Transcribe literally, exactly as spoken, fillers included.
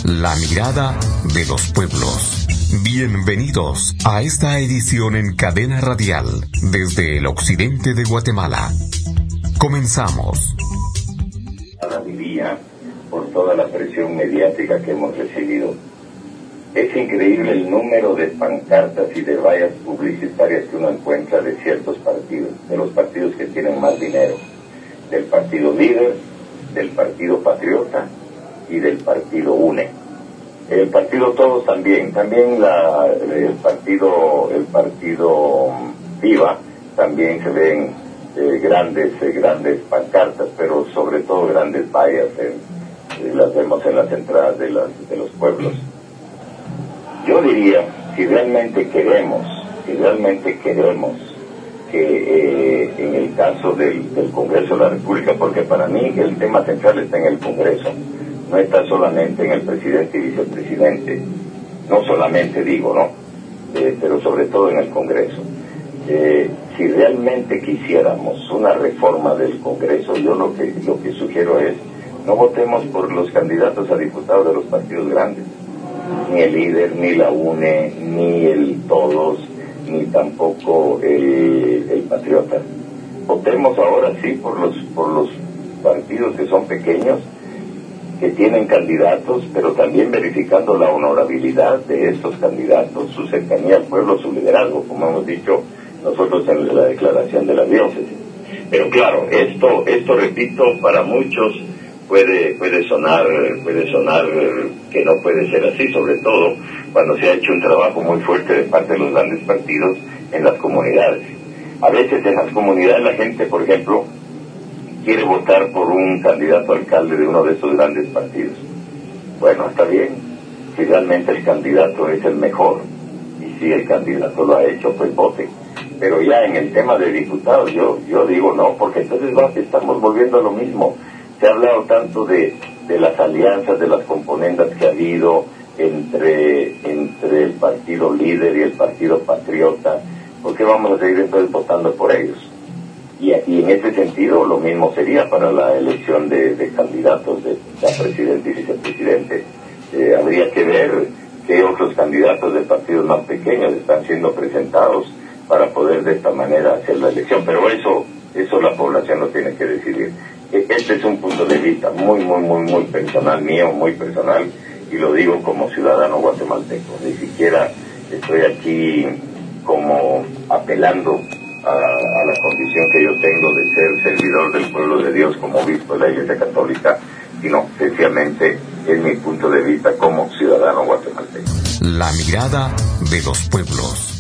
La mirada de los pueblos. Bienvenidos a esta edición en cadena radial desde el occidente de Guatemala. Comenzamos. Diría, por toda la presión mediática que hemos recibido. Es increíble el número de pancartas y de vallas publicitarias que uno encuentra de ciertos partidos, de los partidos que tienen más dinero, del partido líder, del partido patriota y del partido UNE. El partido Todos también, también la, el partido el partido Viva, también se ven eh, grandes eh, grandes pancartas, pero sobre todo grandes vallas, eh, eh, las vemos en las entradas de, las, de los pueblos. Yo diría, si realmente queremos, si realmente queremos que eh, en el caso del, del Congreso de la República, porque para mí el tema central está en el Congreso, no está solamente en el presidente y vicepresidente, no solamente digo, ¿no? Eh, pero sobre todo en el Congreso. Eh, si realmente quisiéramos una reforma del Congreso, yo lo que, lo que sugiero es, no votemos por los candidatos a diputados de los partidos grandes, ni el líder, ni la UNE, ni el Todos, ni tampoco el, el Patriota. Votemos ahora sí por los, por los partidos que son pequeños, que tienen candidatos, pero también verificando la honorabilidad de estos candidatos, su cercanía al pueblo, su liderazgo, como hemos dicho nosotros en la declaración de la diócesis. Pero claro, esto, esto repito, para muchos puede, puede sonar, puede sonar que no puede ser así, sobre todo cuando se ha hecho un trabajo muy fuerte de parte de los grandes partidos en las comunidades. A veces en las comunidades la gente, por ejemplo, quiere votar por un candidato a alcalde de uno de esos grandes partidos. Bueno, está bien, si realmente el candidato es el mejor, y si el candidato lo ha hecho, pues vote. Pero ya en el tema de diputados, yo yo digo no, porque entonces va, estamos volviendo a lo mismo. Se ha hablado tanto de, de las alianzas, de las componendas que ha habido entre, entre el partido líder y el partido patriota. ¿Por qué vamos a seguir entonces votando por ellos? Y, y en ese sentido lo mismo sería para la elección de, de candidatos de, de presidente y vicepresidente. Eh, habría que ver qué otros candidatos de partidos más pequeños están siendo presentados para poder de esta manera hacer la elección. Pero eso, eso la población lo tiene que decidir. Este es un punto de vista muy, muy, muy, muy personal mío, muy personal, y lo digo como ciudadano guatemalteco. Ni siquiera estoy aquí como apelando A, a la condición que yo tengo de ser servidor del pueblo de Dios como obispo de la Iglesia Católica, sino sencillamente es mi punto de vista como ciudadano guatemalteco. La mirada de los pueblos.